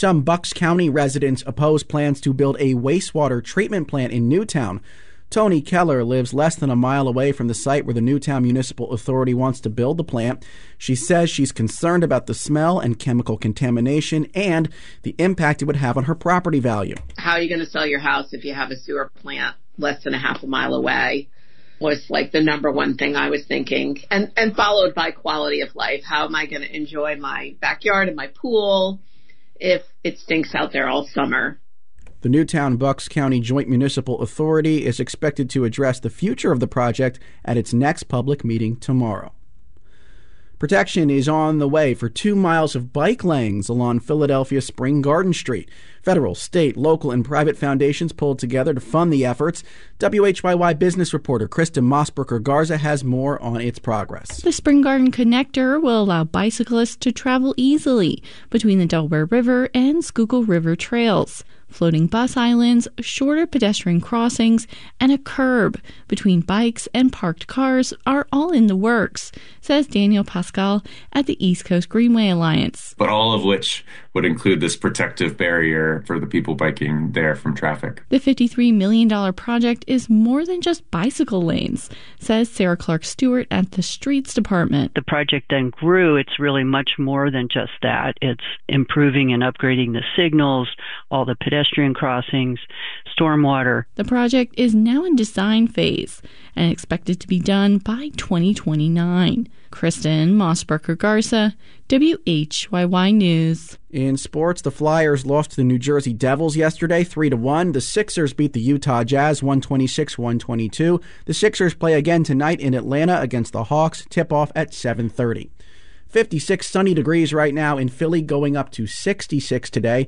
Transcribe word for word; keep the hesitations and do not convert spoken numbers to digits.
Some Bucks County residents oppose plans to build a wastewater treatment plant in Newtown. Tony Keller lives less than a mile away from the site where the Newtown Municipal Authority wants to build the plant. She says she's concerned about the smell and chemical contamination and the impact it would have on her property value. How are you going to sell your house if you have a sewer plant less than a half a mile away? Was like the number one thing I was thinking, and and followed by quality of life. How am I going to enjoy my backyard and my pool if it stinks out there all summer? The Newtown Bucks County Joint Municipal Authority is expected to address the future of the project at its next public meeting tomorrow. Protection is on the way for two miles of bike lanes along Philadelphia Spring Garden Street. Federal, state, local, and private foundations pulled together to fund the efforts. W H Y Y business reporter Kristen Mossbrooker Garza has more on its progress. The Spring Garden Connector will allow bicyclists to travel easily between the Delaware River and Schuylkill River trails. Floating bus islands, shorter pedestrian crossings, and a curb between bikes and parked cars are all in the works, says Daniel Pascal at the East Coast Greenway Alliance. But all of which would include this protective barrier for the people biking there from traffic. The fifty-three million dollars project is more than just bicycle lanes, says Sarah Clark Stewart at the Streets Department. The project then grew. It's really much more than just that. It's improving and upgrading the signals, all the pedestrian crossings, stormwater. The project is now in design phase and expected to be done by twenty twenty-nine. Kristen Mossbrooker Garza, W H Y Y News. In sports, the Flyers lost to the New Jersey Devils yesterday, three to one. The Sixers beat the Utah Jazz, one twenty-six to one twenty-two. The Sixers play again tonight in Atlanta against the Hawks. Tip-off at seven thirty. fifty-six sunny degrees right now in Philly, going up to sixty-six today.